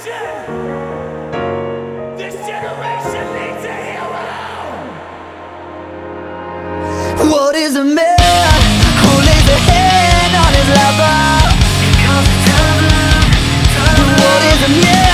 This generation needs a hero! What is a man who lays a hand on his lover? What is a man